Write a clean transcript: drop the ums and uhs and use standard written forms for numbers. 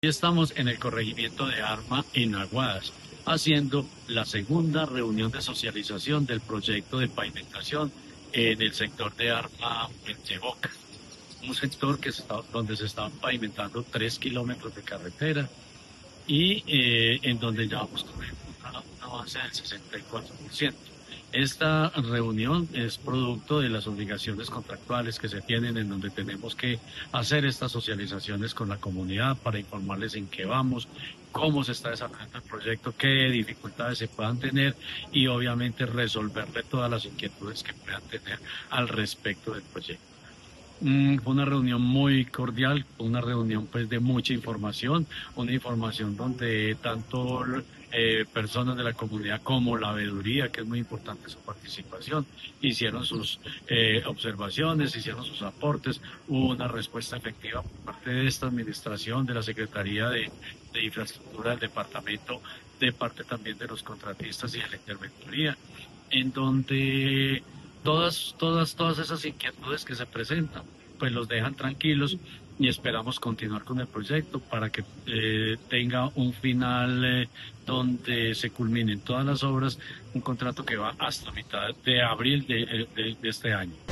Estamos en el corregimiento de Arma en Aguadas, haciendo la segunda reunión de socialización del proyecto de pavimentación en el sector de Arma en Yeboca, un sector donde se están pavimentando 3 kilómetros de carretera y en donde ya vamos con un avance del 64%. Esta reunión es producto de las obligaciones contractuales que se tienen, en donde tenemos que hacer estas socializaciones con la comunidad para informarles en qué vamos, cómo se está desarrollando el proyecto, qué dificultades se puedan tener y obviamente resolverle todas las inquietudes que puedan tener al respecto del proyecto. Fue una reunión muy cordial, una reunión pues de mucha información, una información donde tanto personas de la comunidad como la veeduría, que es muy importante su participación, hicieron sus observaciones, hicieron sus aportes, hubo una respuesta efectiva por parte de esta administración, de la Secretaría de Infraestructura del departamento, de parte también de los contratistas y de la interventoría, en donde todas esas inquietudes que se presentan, pues los dejan tranquilos y esperamos continuar con el proyecto para que tenga un final donde se culminen todas las obras, un contrato que va hasta mitad de abril de este año.